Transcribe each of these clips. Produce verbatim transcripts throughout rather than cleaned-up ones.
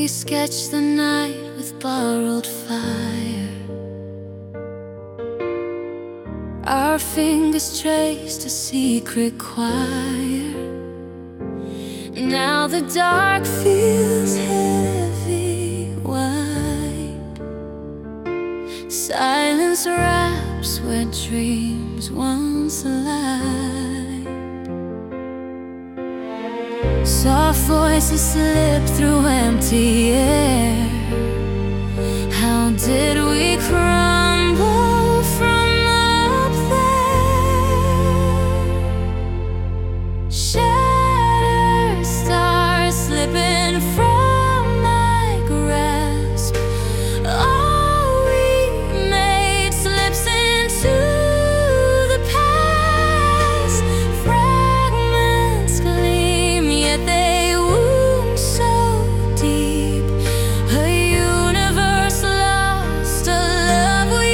We sketch the night with borrowed fire. Our fingers traced a secret choir. Now the dark feels heavy white. Silence wraps where dreams once lied. Soft voices slip through empty air. How did we crumble from up there? Shattered stars slipping from my grasp. All we made slips into the past. Fragments gleam, yet they wound so deep. A universe lost, a love we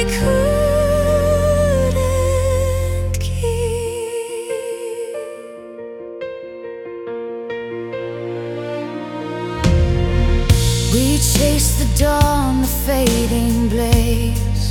couldn't keep. We chased the dawn, the fading blaze.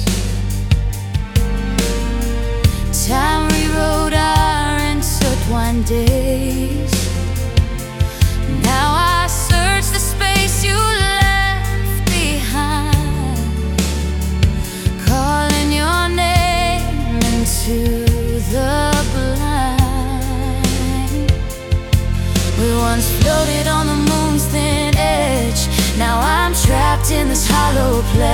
Time rewrote our intertwined days. Now I search the space you left behind, calling your name into the blind. We once floated on the moon's thin edge. Now I'm trapped in this hollow place.